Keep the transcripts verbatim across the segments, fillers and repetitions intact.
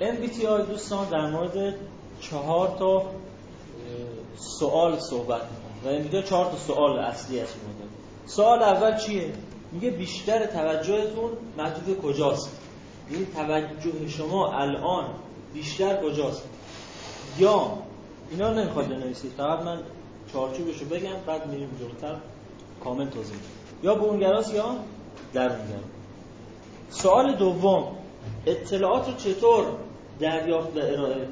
ام بی تی آی دوستان در مورد چهار تا سوال صحبت میکنه و اینجا چهار تا سوال اصلی هست. سوال اول چیه؟ میگه بیشتر توجهتون محدود کجاست؟ این توجه شما الان بیشتر کجاست؟ یا اینا نمیخواد بنویسید، فقط من چارچوبشو بگم بعد میریم جلوتر کامل توضیح میدم. یا برونگراست یا درونگراست. سوال دوم، اطلاعات رو چطور دریافت و ارائه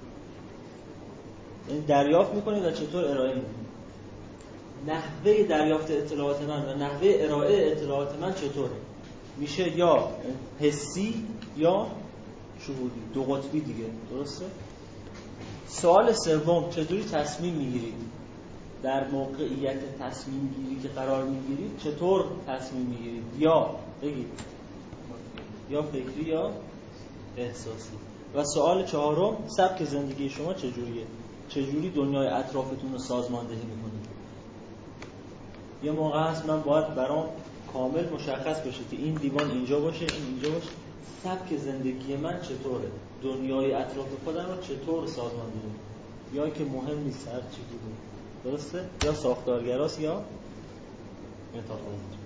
یعنی دریافت میکنید و چطور ارائه میکنید؟ نحوه دریافت اطلاعات من و نحوه ارائه اطلاعات من چطوره؟ میشه یا حسی یا شهودی، دو قطبی دیگه، درسته؟ سوال سوم، چطوری تصمیم میگیرید؟ در موقعیت تصمیم گیری که قرار میگیرید چطور تصمیم میگیرید؟ یا بگید یا فکری یا احساسی. و سوال چهارم، سبک زندگی شما چجوریه؟ چجوری دنیای اطرافتون رو سازماندهی میکنید؟ یه موقع هست من باید برام کامل مشخص بشه که این دیوان اینجا باشه، این اینجا باشه. سبک زندگی من چطوره؟ دنیای اطراف خودم رو چطور سازماندهی میکنم؟ یا که مهم نیست هر چی بود، درسته؟ یا ساختارگراست یا متافیزیک.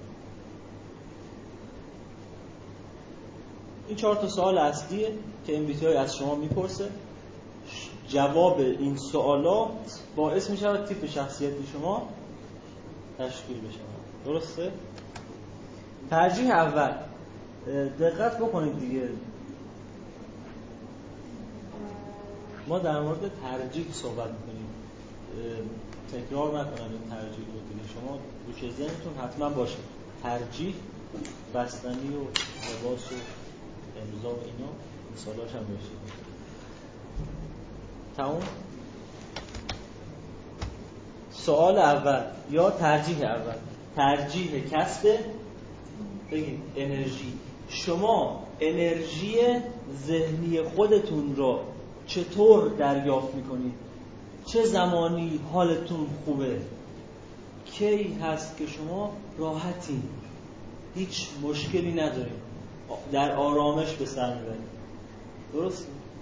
این چهار تا سوال اصلیه که ام بی تی آی از شما میپرسه. جواب این سوالات باعث میشه تیپ شخصیتی شما تشکیل بشه، درسته؟ ترجیح اول، دقت بکنید دیگه، ما در مورد ترجیح صحبت میکنیم، تکرار نکنم این ترجیح رو دیگه، شما گوشه ذهنتون حتما باشه ترجیح، بستنی و حواس و امضا و اینا مثالاش هم باشه. تمام. سوال اول یا ترجیح اول، ترجیح کسب بگید انرژی. شما انرژی ذهنی خودتون رو چطور دریافت میکنید؟ چه زمانی حالتون خوبه؟ کی هست که شما راحتین، هیچ مشکلی ندارید، در آرامش به سر میبرید؟ درست؟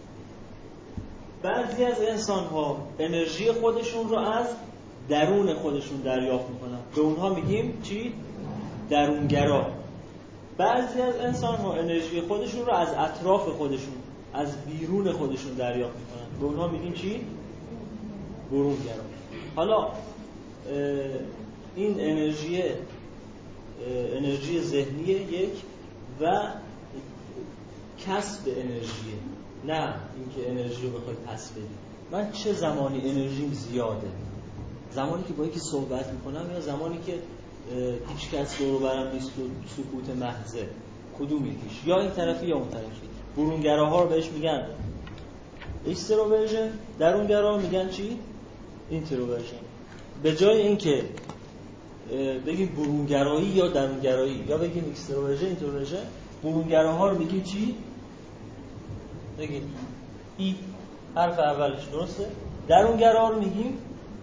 بعضی از انسان ها انرژی خودشون رو از درون خودشون دریافت میکنن، به اونها میگیم چی؟ درونگرا. بعضی از انسان ها انرژی خودشون رو از اطراف خودشون، از بیرون خودشون دریافت میکنن، به اونها میگیم چی؟ برونگرا. حالا این انرژی انرژی ذهنیه یک، و کسب انرژیه، نه اینکه انرژی رو بخوای پس بدی. من چه زمانی انرژیم زیاده؟ زمانی که با یکی صحبت میکنم یا زمانی که هیچ کس دور و برم نیست و سکوت محضه؟ کدوم یکیش؟ یا این طرفی یا اون طرفی؟ برونگراها رو بهش میگن اکستروورژن، درونگراها میگن چی؟ اینتروورژن. به جای اینکه بگیم برونگرایی یا درونگرایی یا بگیم اکستروورژن اینتروورژن، برونگراها رو میگیم چی؟ بگیم ای حرف اولش، درسته؟ درونگراها رو میگیم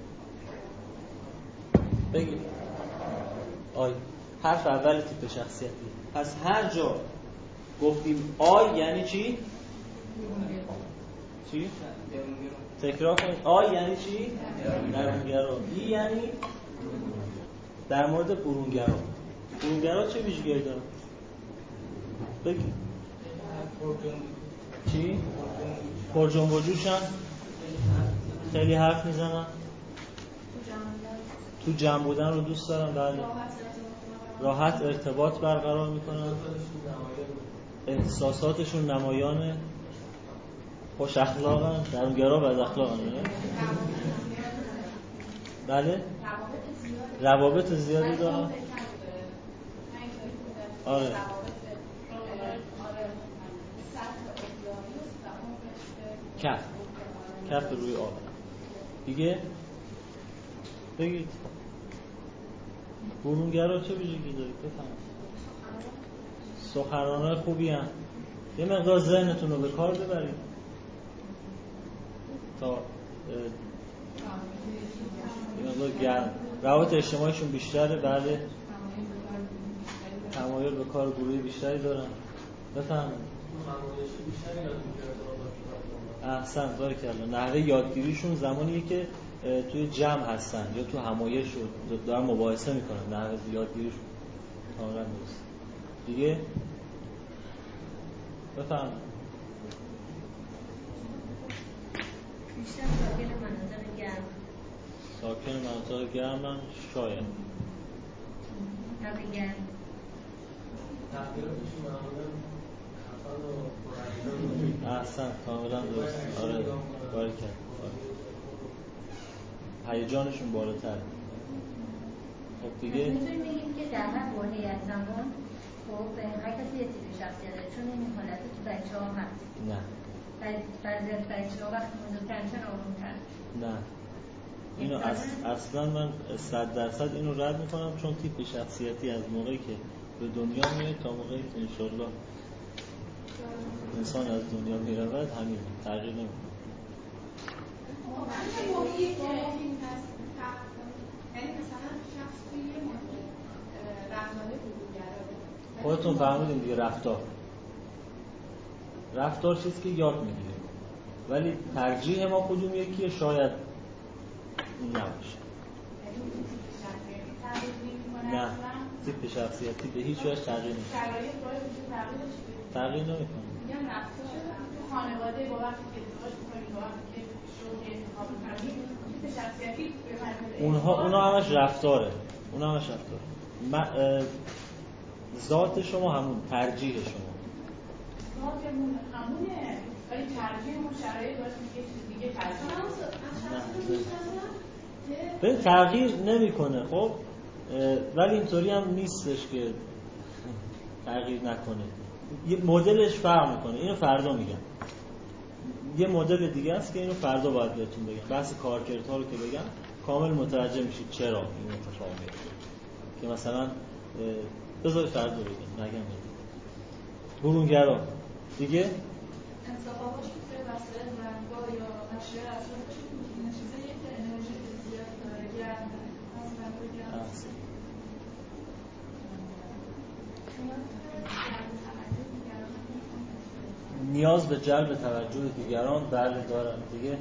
بگیم آی حرف اول تیپ شخصیتی. پس هر جا گفتیم آی یعنی چی؟ چی؟ تکرار کنید. آی یعنی چی؟ درونگرا. ای یعنی در مورد برونگرا. برونگرا چه ویژگی‌ای داره؟ بگید. چی؟ پرجنب و جوشن، خیلی حرف میزنن، تو جمع بودن رو دوست دارن، بله. راحت ارتباط برقرار میکنن، احساساتشون نمایانه، خوش اخلاقن، درونگرا بد اخلاقن، بله. روابط زیادی دارن. آره. کف کف روی آب دیگه. بگید برونگرا چه ویژگی داره؟ بفهمید. سخنرانای خوبی هم. یه مقدار ذهنتون رو به کار ببرید تا یه مقدار گرم. روابط اجتماعیشون بیشتره، بله. تمایل به کار گروهی بیشتری دارن. بفهمید. احسن بارکالله. نحوه یادگیریشون زمانیه که توی جمع هستن یا تو همایش رو دارن مباحثه میکنن. نحوه یادگیریشون کاملا درست. دیگه بفهم. بیشتر ساکن مناطق گرم. ساکن مناطق گرم شاید. هوا گرم. تغییراتش معمولا خفن و پرهیجان. احسن کاملا درست. آره بارکالله. هیجانشون بالاتر. خب دیگه میتونیم بگیم که در هر واحدی از زمان خب هر کسی یه تیپ شخصیت داره، چون این حالت تو بچه‌ها هست. نه. بعضی از بچه‌ها وقتی بزرگتر میشن آروم‌تر. نه. اینو اص... اصلا من صد درصد اینو رد میکنم، چون تیپ شخصیتی از موقعی که به دنیا میاد تا موقعی که انشالله انسان از دنیا میرود همین تغییر نمیکنه. یعنی مثلا شخص توی یه محیط رفتار بروگرا خودتون فهمیدین دیگه. رفتار رفتار چیزی که یاد میگیره، ولی ترجیح ما کدوم یکیه؟ شاید این نباشه. نه، تیپ شخصیتی به هیچ وجه تغییر نمیکنه. تغییر نمیکنه. میگم رفتار تو خانواده با وقتی که ازدواج می‌کنی با وقتی که شغل انتخاب می‌کنی تیپ شخصیتی به مرحله اونها اونها همش رفتاره. اونها همش رفتاره. م... ذات شما همون، ترجیح شما ذاتمون همونه، ولی ترجیحمون شرایط باشه که چیز دیگه ترجیح به تغییر نمیکنه. خب ولی اینطوری هم نیستش که تغییر نکنه. یه مدلش فرق میکنه. اینو فردا میگم. یه مدل دیگه است که اینو فردا باید بهتون بگم. بحث کارکردها رو که بگم کامل متوجه میشید چرا این اتفاق میفته. که مثلا بذار فردا بگم، نگم برونگرا دیگه انتخاباش که وسایل رنگ‌ها یا اشیاء اطرافش می‌تونه چیزایی که انرژی زیاد داره، گرم مثلا بگم نیاز به جلب توجه دیگران بله دارن دیگه.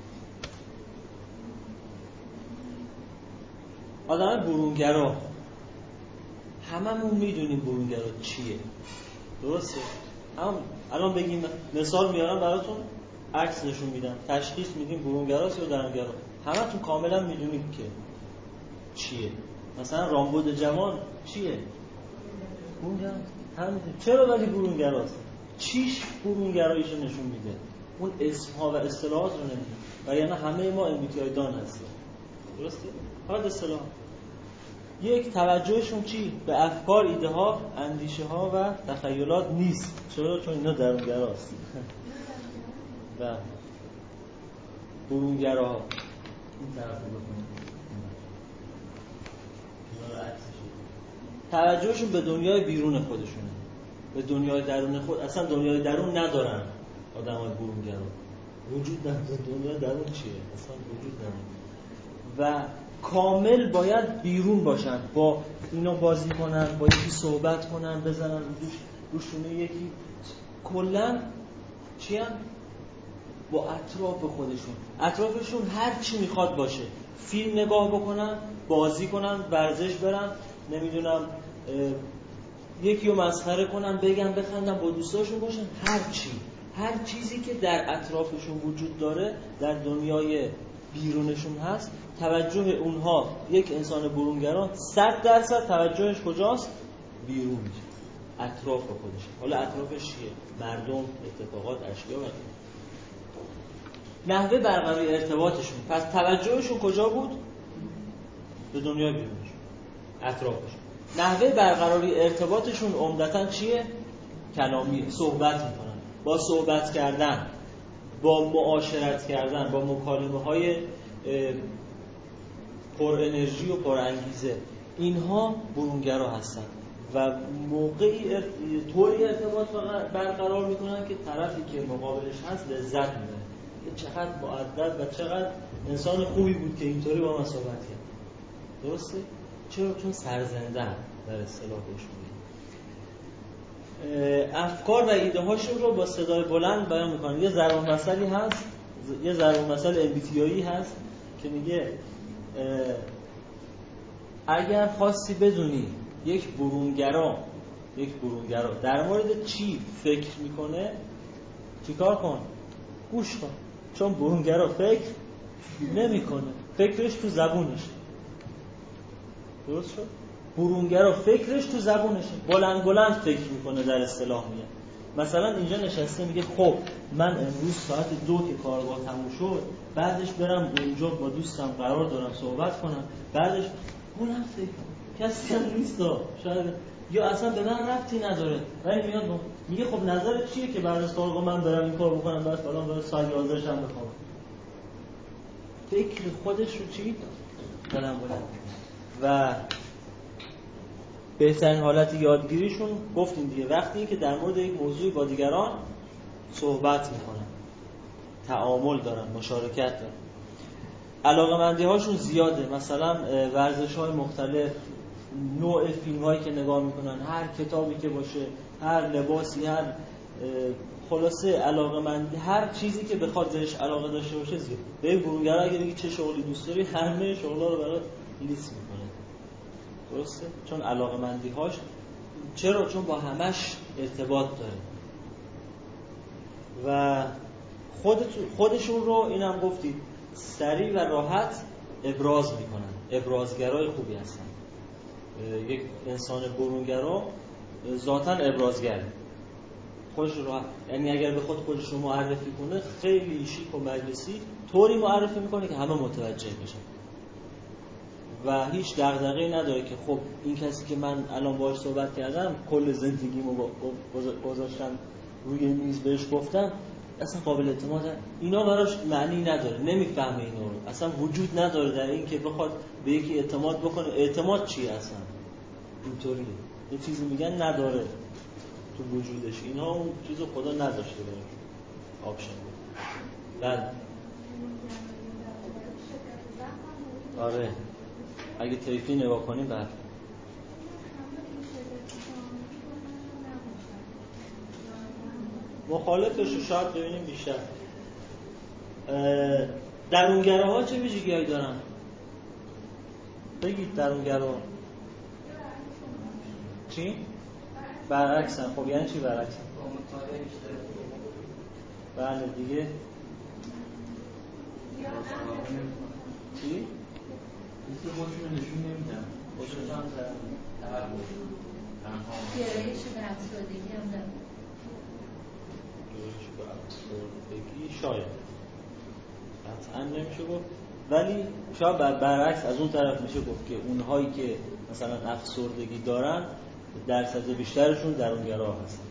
آدم برونگرا هممون میدونیم برونگرا چیه، درسته؟ هم الان بگیم مثال میارم براتون، عکس نشون میدم، تشخیص میدیم برونگراست یا درونگرا. همتون کاملا میدونید که چیه. مثلا رامبد جوان چیه؟ برونگرا. همین چرا ولی برونگراست؟ چیش برونگراییشو نشون میده؟ اون اسمها و اصطلاحات رو نمیده. و یعنی همه ما ام بی تی آی دان هستیم، درسته؟ فقط اصطلاح. یک، توجهشون چی؟ به افکار، ایده ها، اندیشه ها و تخیلات نیست. چرا؟ چون اینا درونگراست. و برونگراها این طرف رو بکنیم. توجهشون به دنیای بیرون خودشونه، به دنیای درون خود. اصلا دنیای درون ندارن آدمای برونگرا. وجود نداره. دنیای درون چیه؟ اصلا وجود نداره. و کامل باید بیرون باشن، با اینا بازی کنن، با یکی صحبت کنن، بزنن روش روشونه یکی، کلا چی هم؟ با اطراف خودشون، اطرافشون هر چی میخواد باشه. فیلم نگاه بکنن، بازی کنن، ورزش برن، نمیدونم یکی رو مسخره کنن، بگن، بخندن، با دوستاشون باشن، هر چی هر چیزی که در اطرافشون وجود داره در دنیای بیرونشون هست. توجه اونها، یک انسان برونگرا صد درصد توجهش کجاست؟ بیرون میشه، اطراف خودش. حالا اطرافش چیه؟ مردم، اتفاقات، اشیا و نحوه برقراری ارتباطشون. پس توجهشون کجا بود؟ به دنیای بیرونشون، اطرافشون. نحوه برقراری ارتباطشون عمدتاً چیه؟ کلامیه. صحبت میکنن، با صحبت کردن، با معاشرت کردن، با مکالمه های پر انرژی و پر انگیزه. اینها برونگرا هستن و موقعی ارت... طوری ارتباط برقرار میکنن که طرفی که مقابلش هست لذت میبره. چقدر مؤدب و چقدر انسان خوبی بود که اینطوری با من صحبت کرد. درسته؟ چرا؟ چون سرزنده‌ام در اصطلاح بهش میگن. افکار و ایده هاشون رو با صدای بلند بیان میکنن. یه ضرب المثلی هست، یه ضرب المثل ام بی تی آی هست که میگه اگر خواستی بدونی یک برونگرا یک برونگرا در مورد چی فکر میکنه چیکار کن؟ گوش کن. چون برونگرا فکر نمیکنه، فکرش تو زبونشه. درست شد؟ برونگرا فکرش تو زبونشه، بلند بلند فکر میکنه. در اصطلاح میگه مثلا اینجا نشسته میگه خب من امروز ساعت دو که کارگاه تموم شد بعدش برم اونجا با دوستم قرار دارم صحبت کنم، بعدش بلند فکر کسی هم نیست شاید یا اصلا به من ربطی نداره ولی میاد میگه خب نظرت چیه که بعد از کارگاه من برم این کار بکنم بعد فلان بعد ساعت یازده شب بخوام. فکر خودش رو چی بلند بلند. و بهترین حالت یادگیریشون گفتیم دیگه وقتی که در مورد یک موضوعی با دیگران صحبت میکنن، تعامل دارن، مشارکت دارن. علاقه‌مندی هاشون زیاده، مثلا ورزش های مختلف، نوع فیلم هایی که نگاه میکنن، هر کتابی که باشه، هر لباسی، هر خلاصه علاقه‌مندی، هر چیزی که بخواد بهش علاقه داشته باشه زیاد. به برونگرا اگه بگی چه شغلی دوست داری همه شغلا رو برات لیست میکنه. درسته؟ چون علاقه‌مندی هاش چرا؟ چون با همش ارتباط داره و خود خودشون رو اینم گفتید سریع و راحت ابراز میکنن. ابرازگرای خوبی هستن. یک انسان برونگرا ذاتاً ابرازگره، خودش رو راحت، یعنی اگر بخواد خودش رو معرفی کنه خیلی شیک و مجلسی طوری معرفی میکنه که همه متوجه بشن و هیچ دغدغه‌ای نداره که خب این کسی که من الان باهاش صحبت کردم کل زندگیمو گذاشتم روی میز بهش گفتم اصلا قابل اعتماد، اینا براش معنی نداره، نمیفهمه اینا رو، اصلا وجود نداره در این که بخواد به یکی اعتماد بکنه. اعتماد چیه اصلا؟ اینطوریه یه چیزی میگن نداره تو وجودش، اینا اون چیزو خدا نذاشته براش آپشن. بله آره اگه طیفی نگاه کنیم بله مخالفش رو شاید ببینیم بیشتر. درونگراها چه ویژگی‌هایی دارن؟ بگید درونگرا چی؟ برعکسن. خب یعنی چی برعکسن؟ بله دیگه چی؟ مثل خودشون نشون نمیدن، خودشون هم در گرایش به افسردگی هم دارن. گرایش به افسردگی شاید قطعا نمیشه گفت، ولی شاید برعکس از اون طرف میشه گفت که اونهایی که مثلا افسردگی دارن درصد بیشترشون درونگرا هستن.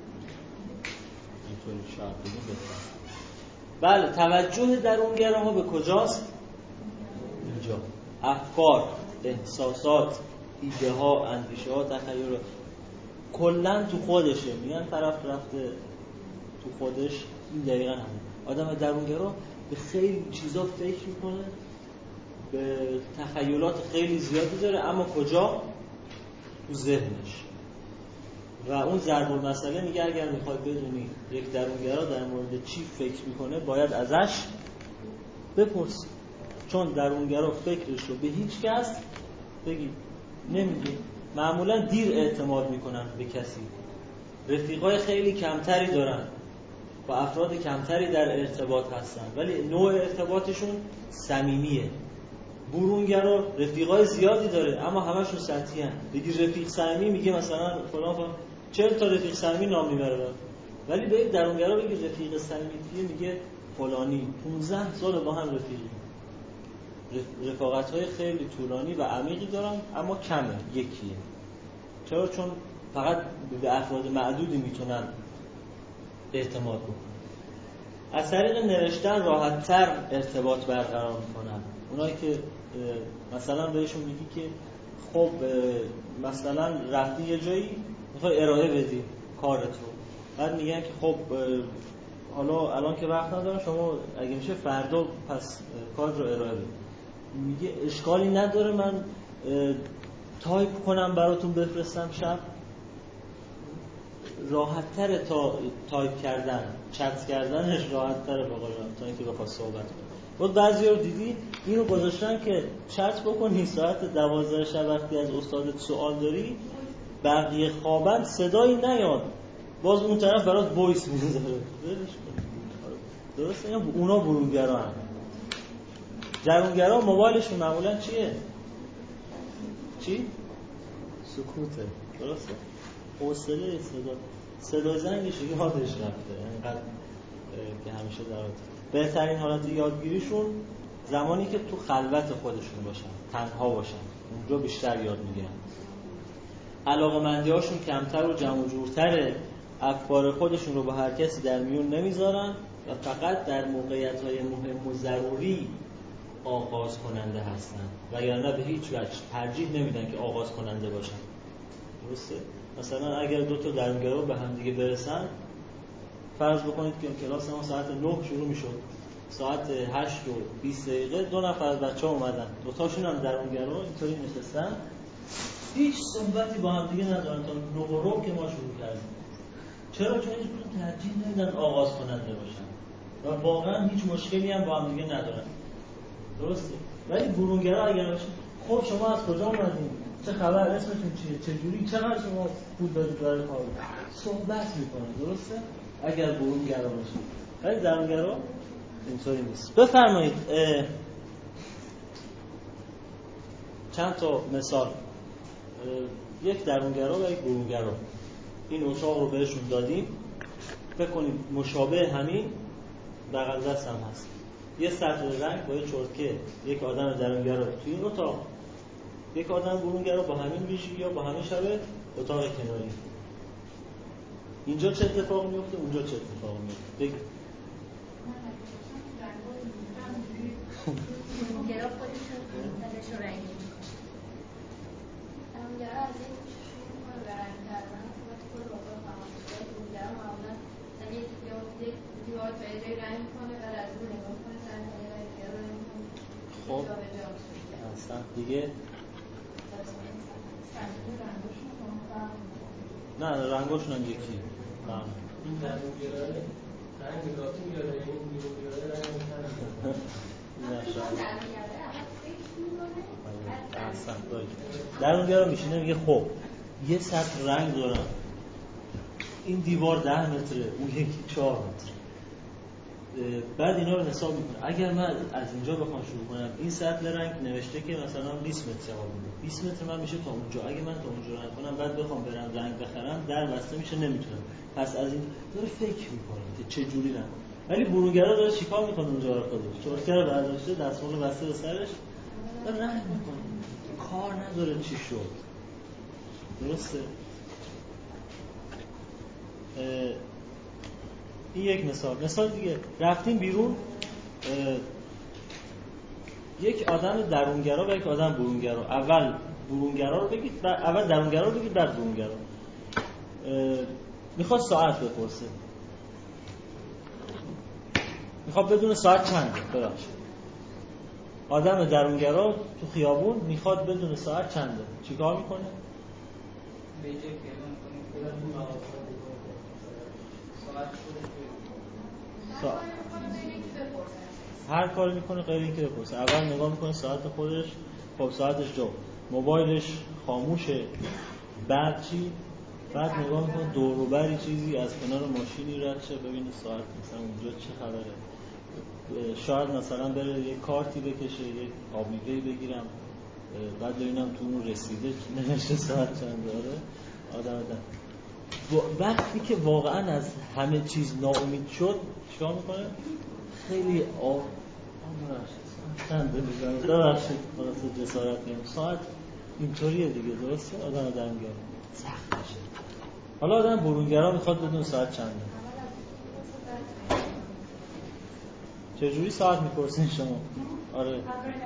اینطوری شاید بگیم بهتر. بله توجه درونگراها به کجاست؟ اینجا افکار، احساسات، ایده ها، اندیشه ها، تخیل کلن تو خودشه. میگن طرف رفته تو خودش، این دقیقا همون آدم درونگرا به خیلی چیزا فکر میکنه، به تخیلات خیلی زیادی داره، اما کجا؟ تو ذهنش. و اون ضرب المثل میگه اگر میخوای بدونی یک درونگرا در مورد چی فکر میکنه باید ازش بپرسی، چون درونگرا فکرش رو به هیچ کس بگی نمیگه. معمولا دیر اعتماد میکنن به کسی، رفیقای خیلی کمتری دارن، با افراد کمتری در ارتباط هستن، ولی نوع ارتباطشون صمیمیه. برونگرا رفیقای زیادی داره اما همشون سطحی هن. بگی رفیق صمیمی میگه مثلا فلان فلان، چهل تا رفیق صمیمی نام میبره، ولی به درونگرا بگی رفیق صمیمی میگه فلانی، پانزده سال با هم رفیقی. رفاقت‌های خیلی طولانی و عمیقی دارن اما کمه، یکیه. چرا؟ چون فقط به افراد معدودی میتونن اعتماد بکنن. از طریق نوشتن راحت‌تر ارتباط برقرار میکنن. اونایی که مثلا بهشون میگی که خب مثلا رفتی یه جایی میخوای ارائه بدی کارت رو، بعد میگن که خب حالا الان که وقت ندارم، شما اگه میشه فردا پس کار رو ارائه بدی. میگه اشکالی نداره من تایپ کنم براتون بفرستم شب. راحت‌تر تا تایپ کردن، چت کردنش راحت‌تره به قول من تا اینکه بخواد صحبت کنه. بود بعضی رو دیدی اینو گذاشتن که چت بکنی ساعت دوازده شب وقتی از استادت سوال داری بقیه خوابن صدایی نیاد باز اون طرف برات وایس میذاره. درسته؟ اونا برونگرا هم. درونگرا موبایلشون معمولا چیه؟ چی؟ سکوته. درسته؟ حوصله صدا صدا زنگش یادش رفته اینقدر که همیشه در بهترین حالت یادگیریشون زمانی که تو خلوت خودشون باشن، تنها باشن، اونجا بیشتر یاد میگیرن. علاقه‌مندی‌هاشون کمتر و جمع و جورتره، افکار خودشون رو با هر کسی در میون نمیذارن و فقط در موقعیت‌های مهم و ضروری آغاز کننده هستن و یا نه به هیچ وجه ترجیح نمیدن که آغاز کننده باشن. درسته؟ مثلا اگر دو تا درونگرا به هم دیگه برسن فرض بکنید که کلاس ما ساعت نه شروع میشد، ساعت هشت و بیست دقیقه دو نفر از بچه‌ها اومدن، دو تاشون هم درونگرا اینطوری نشستن، هیچ صحبتی با هم دیگه ندارن تا نه و ربع که ما شروع کردیم. چرا؟ چون هیچکدوم ترجیح نمیدن آغاز کننده باشن و واقعا هیچ مشکلی هم با هم دیگه ندارن. درسته؟ ولی برونگرا اگر باشه خب شما از کجا اومدین؟ چه خبر؟ اسمتون چیه؟ چه جوری؟ چقدر شما پول دادید برای کار؟ صحبت میکنه. درسته؟ اگر برونگرا باشه. ولی درونگرا اینطوری نیست. بفرمایید چند تا مثال، یک درونگرا و یک برونگرا. این اتاق رو بهشون دادیم، فکر کنید مشابه همین بغل دست هم هست، یه سطل رنگ با یه چرتکه، یک آدم درونگرا توی این اتاق، یک آدم برونگرا با همین ویژگی یا با همین شبه اتاق کناری. اینجا چه اتفاق میفته؟ اونجا چه اتفاق میفته؟ بگید. برونگرا خودشون دلشون رنگی میکنه. برونگرا از این شروع میکنه به رنگ کردن وقتی که رو با فهمونده برونگرا معمولا یک دیوار تا یه جایی رنگ میکنه و از اون نگاه میکنه سر تا یه رنگ دیگر رو رنگ میکنه. خب اصلا دیگه نه رنگاشون هم یکی. این درونگرا رنگ ذاتی میاره، این بیرونگرا رنگ میکنه. اصلا درونگرا میشینه میگه خب یه سطح رنگ دارم، این دیوار ده متره، اون یکی چهار متر، بعد اینا رو حساب میکنه. اگر من از اینجا بخوام شروع کنم، این سطح رنگ نوشته که مثلا بیست متر جواب میده، بیست متر من میشه تا اونجا، اگه من تا اونجا رنگ کنم بعد بخوام برم رنگ بخرم در بسته میشه، نمیتونم. پس از این داره فکر میکنه که چه جوری رنگ. ولی برونگرا داره چیکار میکنه اونجا رو خودش چرتکه رو برداشته، دستمال رو بسته به سرش داره رنگ میکنه، کار نداره چی شد. درسته؟ این یک مثال. مثال دیگه، رفتیم بیرون، یک آدم درونگرا و یک آدم برونگرا. اول برونگرا رو بگید، بعد اول درونگرا رو بگید، بعد برونگرا. میخواد ساعت بپرسه، میخواد بدون ساعت چنده. ببخشید آدم درونگرا تو خیابون میخواد بدون ساعت چنده، چیکار میکنه؟ به جای پیدا میکنه ساعت هر کاری میکنه غیر اینکه بپرسه. اول نگاه میکنه ساعت خودش، خب ساعتش جو، موبایلش خاموشه، بعد چی؟ بعد نگاه میکنه دور و بری چیزی از کنار ماشینی رد شه ببینه ساعت مثلا اونجا چه خبره. شاید مثلا بره یه کارتی بکشه، یه آبمیوه‌ای بگیرم، بعد ببینم تو اون رسیده نوشته ساعت چند داره. آدم آدم وقتی که واقعا از همه چیز ناامید شد چیکار میکنه؟ خیلی آب چند بمیزنه ببخشید خلاصه جسارت نیم ساعت اینطوریه دیگه. درسته؟ آدم درونگرا سخت میشه. حالا آدم برونگرا میخواد بدون ساعت چنده. چجوری ساعت میپرسین شما؟ آره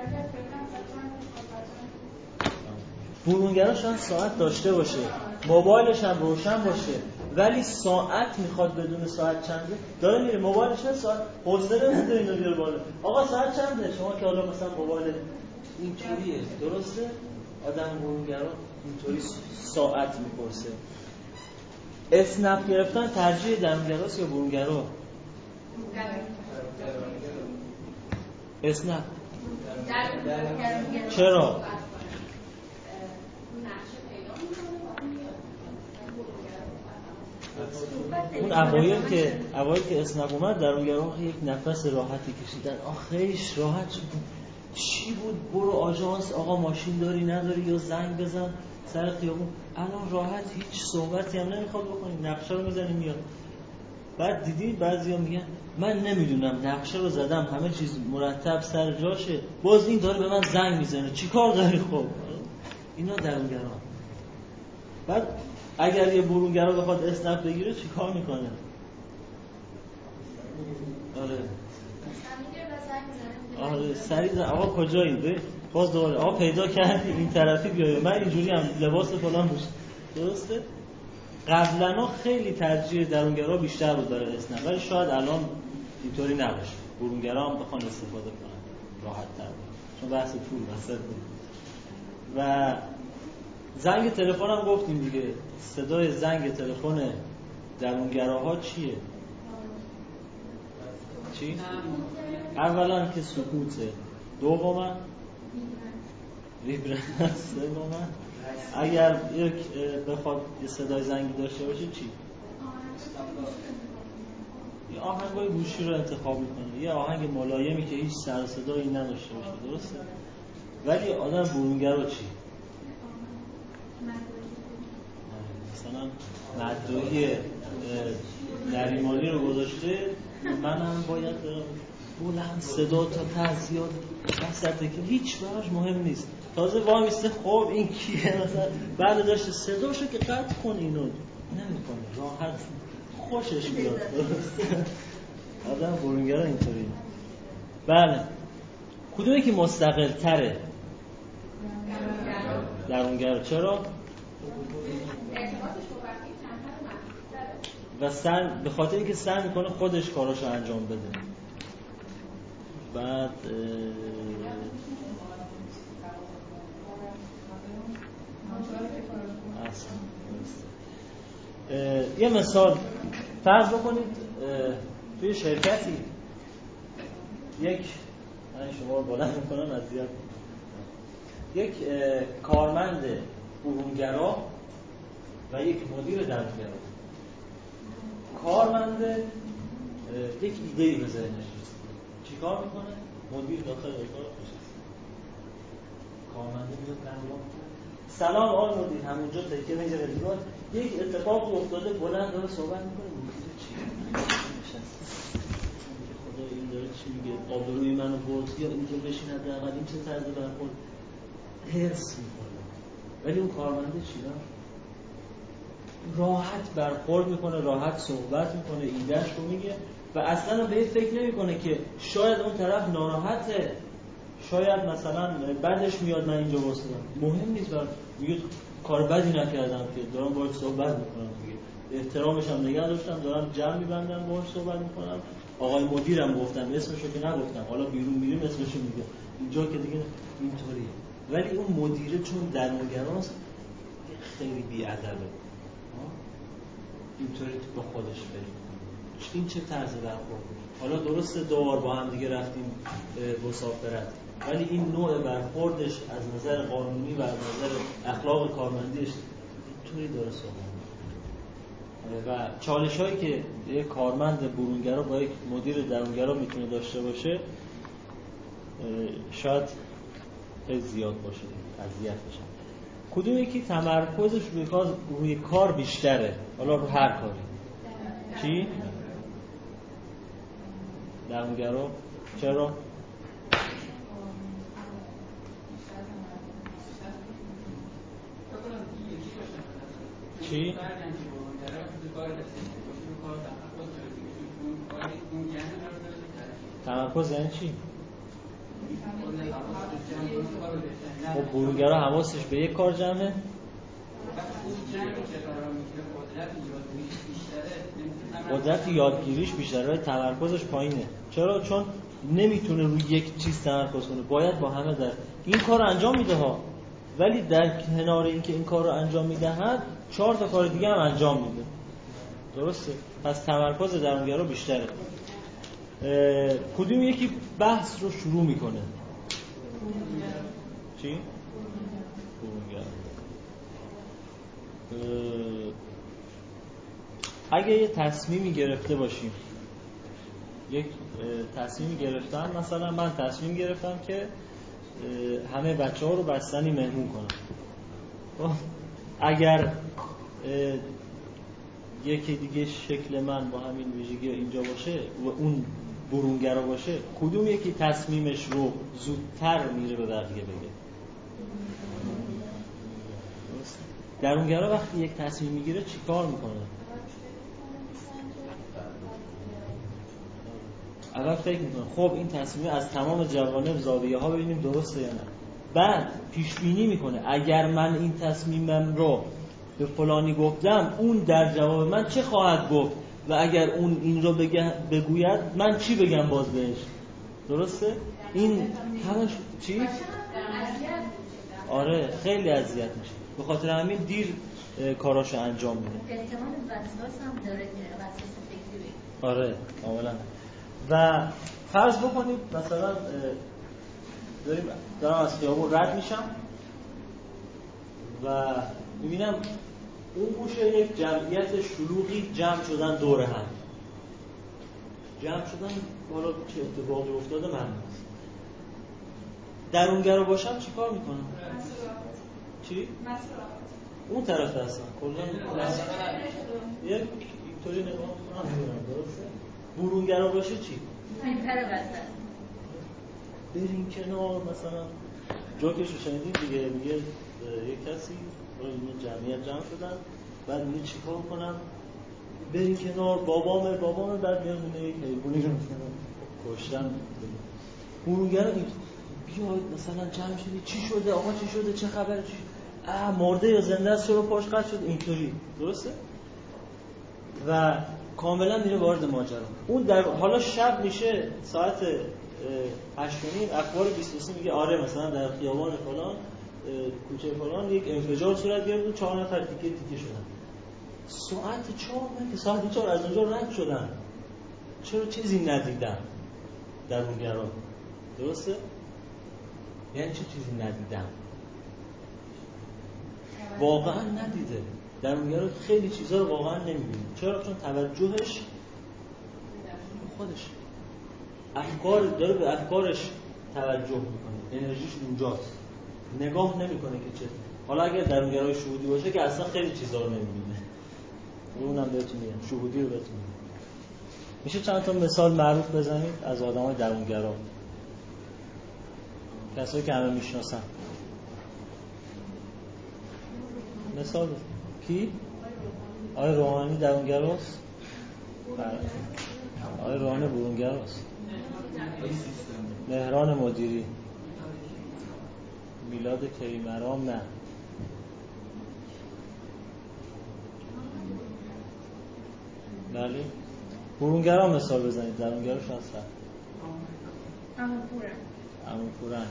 برونگرا شاید ساعت داشته باشه، موبایلش هم روشن باشه، ولی ساعت میخواد بدون ساعت چنده. داره میره موبایلش هم ساعت حوصله نداره اینو بیاره بالا، آقا ساعت چنده؟ شما که حالا مثلا موبایل اینطوریه. درسته؟ آدم برونگرا اینطوری ساعت میپرسه. اسنپ گرفتن ترجیح درونگراست یا برونگرا؟ اسنپ چرا؟ اون اوایل که اوایل که اسنپ اومد درونگرا یک نفس راحتی کشیدن. آخرش راحت شد. چی بود؟ برو آژانس، آقا ماشین داری نداری یا زنگ بزن سر خیابون. الان راحت هیچ صحبتی هم نمیخواد بکنی، نقشه رو میزنی میاد. بعد دیدی بعضیا میگن من نمیدونم نقشه رو زدم همه چیز مرتب سر جاشه، باز این داره به من زنگ میزنه، چی کار داری؟ خب اینا درونگرا. بعد اگر یه برونگرا بخواد اسنپ بگیره چی کار میکنه؟ آره آره سریع آقا کجایی؟ باز دوباره آقا پیدا کردی این طرفی بیای، من اینجوری هم لباس فلان پوشیدم. درسته؟ قبلا خیلی ترجیح درونگرا بیشتر بود برای اسنپ، ولی شاید الان اینطوری نباشه. برونگرا هم بخوان استفاده کنن راحت تر، چون بحث پول وسط بود. و زنگ تلفن هم گفتیم دیگه، صدای زنگ تلفن درونگراها چیه؟ چی؟ اولا که سکوته، دوما ویبرنس، سوما اگر یک بخواد یه صدای زنگی داشته باشه چی؟ یه آهنگای گوشی رو انتخاب میکنه، یه آهنگ ملایمی که هیچ سر صدایی نداشته باشه. درسته؟ ولی آدم برونگرا چی؟ مثلا مدعی نریمانی رو گذاشته، منم باید برم بلند صدا تا تزیاد وسطه که هیچ براش مهم نیست. تازه وای میسته خب این کیه مثلا، بعد داشته صداشو که قطع کن، اینو نمیکنه، راحت خوشش میاد. آدم برونگرا اینطوری. بله کدومی که مستقل تره؟ درونگرا. چرا؟ و سر به خاطر اینکه سعی میکنه خودش کاراشو انجام بده. بعد یه مثال فرض بکنید توی شرکتی یک، من شما رو بلند میکنم اذیت، یک کارمند برونگرا و یک مدیر درونگرا. کارمند یک ایده‌ای به ذهنش رسید، چیکار میکنه؟ مدیر داخل کار نشسته، کارمند میاد برنامه سلام آقای مدیر، همونجا تکیه میذاره دیوار، یک اتفاقی افتاده، بلند داره صحبت میکنه، مدیر چی نشسته، خدا این داره چی میگه، آبروی منو برد یا اینجا بشین حداقل این چه طرز برخورد، حرص میکنه. ولی اون کارمنده چی داره؟ راحت برخورد میکنه، راحت صحبت میکنه، ایدهش رو میگه و اصلا به این فکر نمیکنه که شاید اون طرف ناراحته، شاید مثلا بعدش میاد من اینجا واسطم، مهم نیست. برای میگه کار بدی نکردم که دارم باهاش صحبت میکنم دیگه، احترامش هم نگه داشتم، دارم جمع میبندم باهاش صحبت میکنم. آقای مدیرم گفتم، اسمشو که نگفتم، حالا بیرون میریم اسمشو میگم، اینجا که دیگه اینطوریه. ولی اون مدیره چون درونگراست خیلی بی‌ادبه، اینطوری با خودش فکر این چه طرز برخورد. حالا درسته دوبار با هم دیگه رفتیم مسافرت، ولی این نوع برخوردش از نظر قانونی و از نظر اخلاق کارمندیش اینطوری داره صحبت. و چالش هایی که یک کارمند برونگرا با یک مدیر درونگرا میتونه داشته باشه شاید خیلی زیاد باشه، اذیت بشه. کدوم یکی تمرکزش روی کار روی کار بیشتره؟ حالا رو هر کاری. چی؟ درونگرا. چرا؟ چی؟ تمرکز یعنی چی؟ خب برونگرا حواسش به یک کار جمعه، قدرت یادگیریش بیشتره، تمرکزش پایینه. چرا؟ چون نمیتونه روی یک چیز تمرکز کنه، باید با همه در این کار انجام میده ها، ولی در کنار اینکه این کار رو انجام میدهد چهار تا کار دیگه هم انجام میده. درسته؟ پس تمرکز درونگرا بیشتره. کدوم یکی بحث رو شروع میکنه؟ چی؟ برونگرا. اگه یه تصمیمی گرفته باشیم، یک تصمیمی گرفتم، مثلا من تصمیم گرفتم که همه بچه ها رو بستنی مهمون کنم. اگر یکی دیگه شکل من با همین ویژگی اینجا باشه و اون برونگرا باشه، کدوم یکی تصمیمش رو زودتر میره به بقیه بگه؟ درونگرا وقتی یک تصمیم میگیره چی کار میکنه؟ اول فکر میکنه خب این تصمیم از تمام جوانب زاویه ها ببینیم درسته یا نه. بعد پیش بینی میکنه اگر من این تصمیمم رو به فلانی گفتم اون در جواب من چه خواهد گفت و اگر اون این رو بگه بگوید من چی بگم باز بهش. درسته؟ این همش چی؟ آره خیلی اذیت میشه. به خاطر همین دیر کاراشو انجام میده. احتمال وسواس هم داره که وسواس فکری. آره کاملا. و فرض بکنید مثلا داریم دارم از خیابون رد میشم و میبینم اون گوشه یک جمعیت شلوغی جمع شدن دور هم. جمع شدن حالا چه اتفاقی افتاده من نیست. درونگرا باشم چی کار میکنم؟ چی؟ مسئولات اون طرف هستم کلا یک اینطوری نگاه کنم درسته؟ برونگرا باشه چی؟ فیلتر وسط بریم کنار. مثلا جوکشو شنیدید دیگه، میگه یک کسی یه جمعیت جمع شدن بعد میگه چیکار کنم؟ بریم کنار، بابامه بابامه بعد میاد میگه یک حیوانی رو مثلا کشتن. برونگرا این بیاید مثلا جمع شدید چی شده آقا چی شده چه خبره چی آ مرده یا زنده است چرا پاش قطع شد اینطوری. درسته؟ و کاملا میره وارد ماجرا. اون در حالا شب میشه ساعت هشت و نیم اخبار بیست و سه میگه آره مثلا در خیابان فلان کوچه فلان یک انفجار صورت گرفت و چهار نفر تیکه تیکه شدن. ساعت چهار من که ساعت چهار از اونجا رد شدن چرا چیزی ندیدم؟ درونگرا. درسته؟ یعنی چه چیزی ندیدم؟ واقعا ندیده. درونگرا خیلی چیزا رو واقعا نمی‌بینه. چرا؟ چون توجهش خودش افکار داره، به افکارش توجه میکنه، انرژیش اونجاست، نگاه نمیکنه که چه. حالا اگر درونگرای شهودی باشه که اصلا خیلی چیزا رو نمی‌بینه. اونم بهتون میگم شهودی رو بهتون میگم. میشه چند تا مثال معروف بزنید از آدمای درونگرا، کسایی که همه میشناسن. مثال بزن. کی؟ آقای روحانی درونگراست؟ آقای روحانی برونگراست. مهران مدیری، میلاد کریمرام نه. بله برونگرا مثال بزنید. درونگراش هستن همون پورن همون پورن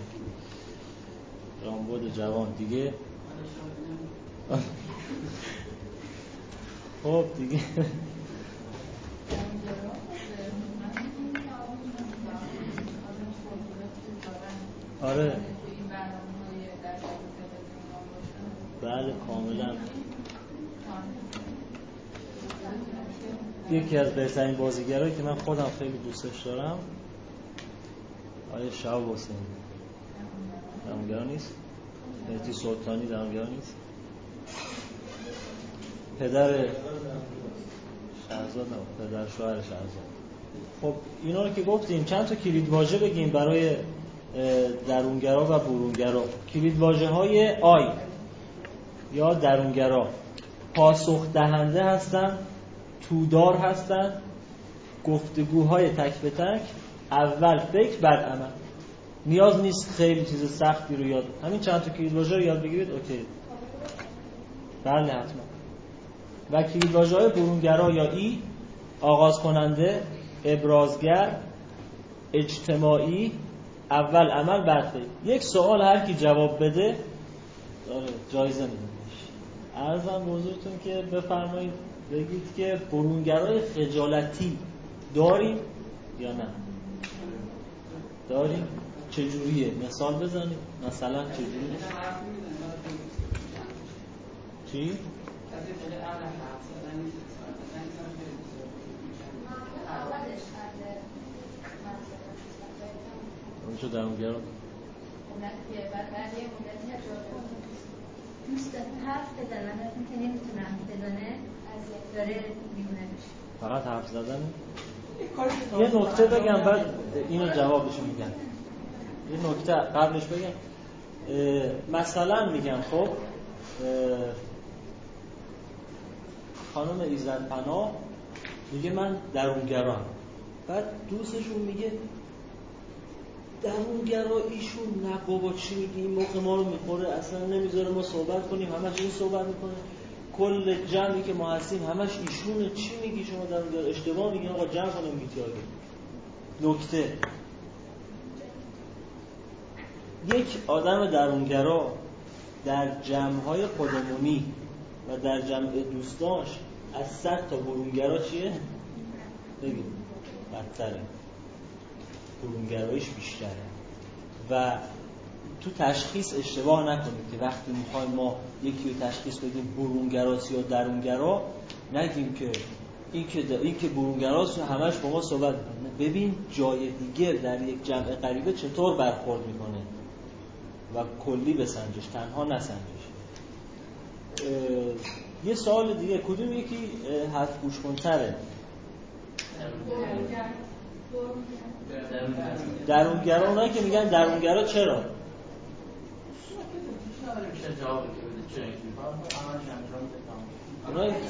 رامبد جوان دیگه. خب دیگه آره بله کاملا. یکی از بهترین بازیگرایی که من خودم خیلی دوستش دارم آیه شهاب حسینی درونگرا نیست. مهدی سلطانی درونگرا نیست. پدر شهرزاد نه، پدر شوهر شهرزاد. خب اینا رو که گفتیم چند تا کلید واژه بگیم برای درونگرا و برونگرا. کلید واژه های آی یا درونگرا پاسخ دهنده هستن، تودار هستن، گفتگوهای تک به تک، اول فکر بعد عمل. نیاز نیست خیلی چیز سختی رو یاد، همین چند تا کلید واژه رو یاد بگیرید اوکی. بله حتما. و کلید واژه های برونگرا یا ای آغاز کننده، ابرازگر، اجتماعی، اول عمل بعد فکر. یک سوال هر کی جواب بده داره جایزه میده. عرضم به حضورتون که بفرمایید بگید که برونگرای خجالتی داریم یا نه؟ داریم؟ چجوریه؟ مثال بزنید. مثلا چجوریه؟ چی؟ اونجا درونگرا دوست حرف بزنه مثل که نمیتونه حرف بزنه داره بیرونه میشه. فقط حرف زدن؟ یه نکته بگم بعد اینو جوابشو میگم. یه نکته قبلش بگم. مثلا میگم خب خانم ایزدپناه میگه من درونگرام، بعد دوستشون میگه درونگرا ایشون نه بابا چی میگی، این مخ ما رو میخوره، اصلا نمیذاره ما صحبت کنیم، همش این صحبت میکنه، کل جمعی که ما هستیم همش ایشونه، چی میگی شما درونگرا؟ اشتباه میگی آقا، جمع کنم میتیاگه. نکته، یک آدم درونگرا در جمع‌های خودمونی و در جمع دوستاش از صد تا برونگرا چیه؟ بگید بدتره، برونگرایش بیشتره. و تو تشخیص اشتباه نکنید که وقتی میخوایم ما یکی رو تشخیص بدیم برونگراست یا درونگرا، نگیم که این که این که برونگراست همش با ما صحبت میکنه. ببین جای دیگه در یک جمع غریبه چطور برخورد میکنه و کلی بسنجش، تنها نسنجش. یه سوال دیگه، کدوم یکی حرف گوش کنتره؟ درونگرا. اونایی که میگن درونگرا چرا؟ اونایی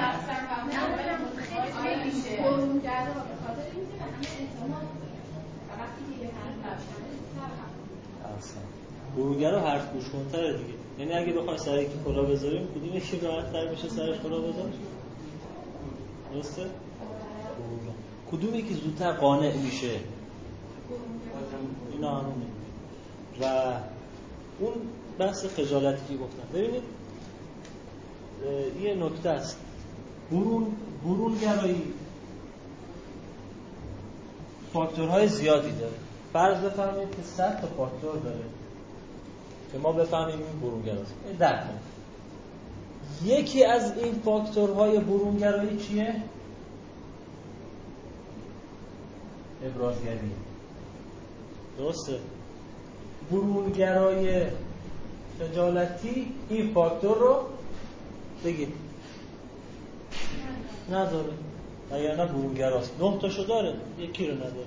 برونگرا حرف گوش کنتره دیگه. یعنی اگه بخوایم سر یکی کلا بذاریم کدوم یکی راحت تر میشه سرش کلا بذاریم؟ درسته؟ کدوم یکی زودتر قانع میشه؟ اینا همونه. و اون بحث خجالتی که گفتم. ببینید یه نکته است، برون برونگرایی فاکتورهای زیادی داره. فرض بفرمایید که صد تا فاکتور داره که ما بفهمیم این برونگراست. ده تا. یکی از این فاکتورهای برونگرایی چیه؟ ابرازگری. درسته؟ برونگرای خجالتی این فاکتور رو بگید نداره، اگر نه برونگراست. نه تاشو داره، یکی رو نداره.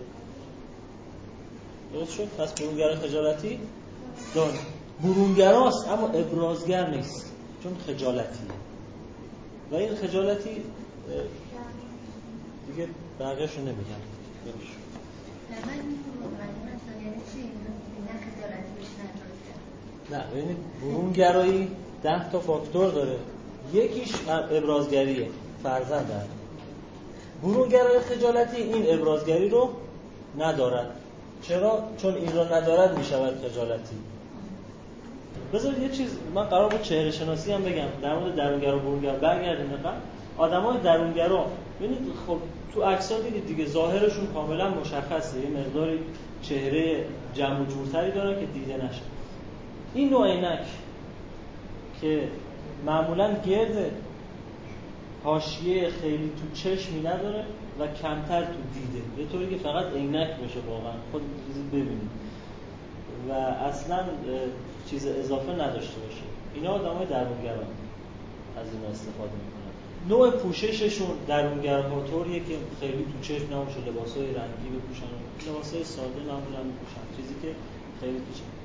درست شد؟ پس برونگرای خجالتی داره، برونگراست اما ابرازگر نیست چون خجالتیه. و این خجالتی دیگه بقیه‌شو نمیگم. درست شد. نه ببینید برونگرایی ده تا فاکتور داره، یکیش ابرازگریه، فرضاً در برونگرای خجالتی این ابرازگری رو ندارد. چرا؟ چون این رو ندارد میشود خجالتی. بذارید یه چیز من قرار بود چهره شناسی هم بگم در مورد درونگرا و برونگرا. برگردیم نقل آدمای درونگرا ببینید خب تو عکس‌ها دیدید دیگه ظاهرشون کاملا مشخصه، یه مقداری چهره جمع و جورتری داره که دیده نشه. این نوع عینک که معمولا گرد حاشیه خیلی تو چشمی نداره و کمتر تو دیده، به طوری که فقط عینک بشه واقعا خود ببینید و اصلا چیز اضافه نداشته باشه. اینا آدمای درونگرا از این استفاده میکنن. نوع پوشششون درونگراها طوریه که خیلی تو چشم نباشه، لباسای رنگی بپوشن، لباسای ساده معمولا میپوشن، چیزی که خیلی تو چشم.